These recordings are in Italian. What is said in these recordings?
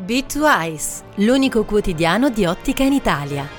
B2Eyes, l'unico quotidiano di ottica in Italia.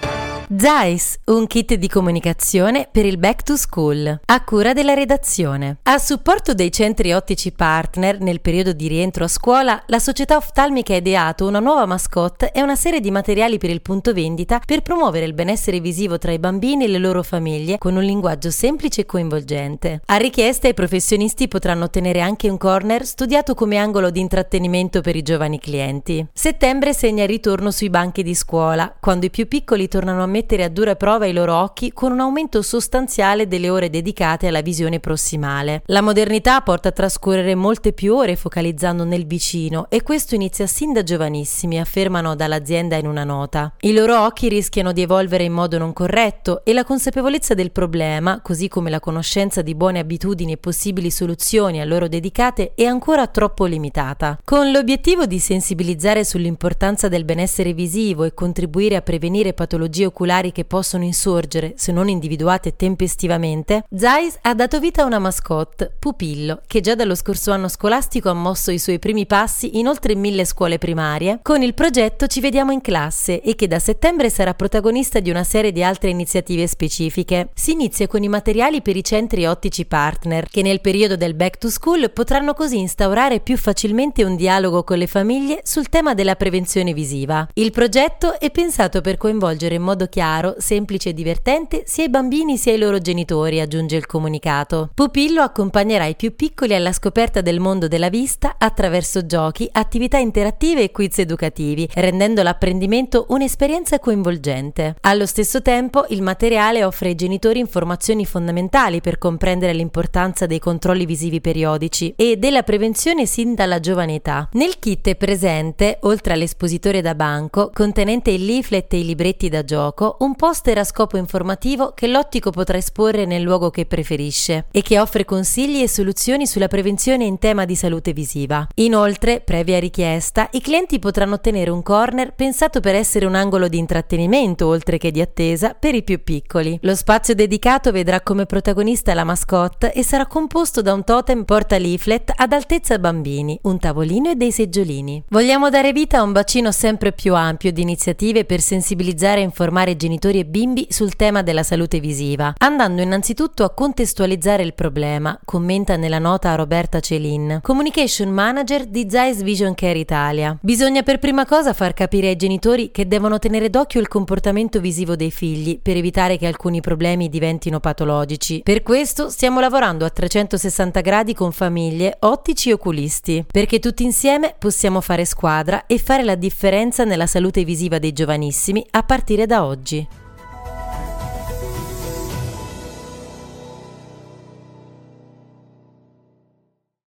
Zeiss, un kit di comunicazione per il back to school, a cura della redazione. A supporto dei centri ottici partner nel periodo di rientro a scuola, la società oftalmica ha ideato una nuova mascotte e una serie di materiali per il punto vendita per promuovere il benessere visivo tra i bambini e le loro famiglie con un linguaggio semplice e coinvolgente. A richiesta, i professionisti potranno ottenere anche un corner studiato come angolo di intrattenimento per i giovani clienti. Settembre segna il ritorno sui banchi di scuola, quando i più piccoli tornano a mettere a dura prova i loro occhi con un aumento sostanziale delle ore dedicate alla visione prossimale. La modernità porta a trascorrere molte più ore focalizzando nel vicino e questo inizia sin da giovanissimi, affermano dall'azienda in una nota. I loro occhi rischiano di evolvere in modo non corretto e la consapevolezza del problema, così come la conoscenza di buone abitudini e possibili soluzioni a loro dedicate, è ancora troppo limitata. Con l'obiettivo di sensibilizzare sull'importanza del benessere visivo e contribuire a prevenire patologie oculari che possono insorgere se non individuate tempestivamente, Zeiss ha dato vita a una mascotte, Pupillo, che già dallo scorso anno scolastico ha mosso i suoi primi passi in oltre 1000 scuole primarie. Con il progetto Ci vediamo in classe e che da settembre sarà protagonista di una serie di altre iniziative specifiche. Si inizia con i materiali per i centri ottici partner, che nel periodo del back to school potranno così instaurare più facilmente un dialogo con le famiglie sul tema della prevenzione visiva. Il progetto è pensato per coinvolgere in modo chiaro, semplice e divertente sia i bambini sia i loro genitori, aggiunge il comunicato. Pupillo accompagnerà i più piccoli alla scoperta del mondo della vista attraverso giochi, attività interattive e quiz educativi, rendendo l'apprendimento un'esperienza coinvolgente. Allo stesso tempo, il materiale offre ai genitori informazioni fondamentali per comprendere l'importanza dei controlli visivi periodici e della prevenzione sin dalla giovane età. Nel kit è presente, oltre all'espositore da banco, contenente il leaflet e i libretti da gioco, un poster a scopo informativo che l'ottico potrà esporre nel luogo che preferisce e che offre consigli e soluzioni sulla prevenzione in tema di salute visiva. Inoltre, previa richiesta, i clienti potranno ottenere un corner pensato per essere un angolo di intrattenimento oltre che di attesa per i più piccoli. Lo spazio dedicato vedrà come protagonista la mascotte e sarà composto da un totem porta leaflet ad altezza bambini, un tavolino e dei seggiolini. Vogliamo dare vita a un bacino sempre più ampio di iniziative per sensibilizzare e informare genitori e bimbi sul tema della salute visiva, andando innanzitutto a contestualizzare il problema, commenta nella nota Roberta Celin, Communication Manager di Zeiss Vision Care Italia. Bisogna per prima cosa far capire ai genitori che devono tenere d'occhio il comportamento visivo dei figli per evitare che alcuni problemi diventino patologici. Per questo stiamo lavorando a 360 gradi con famiglie, ottici e oculisti, perché tutti insieme possiamo fare squadra e fare la differenza nella salute visiva dei giovanissimi a partire da oggi.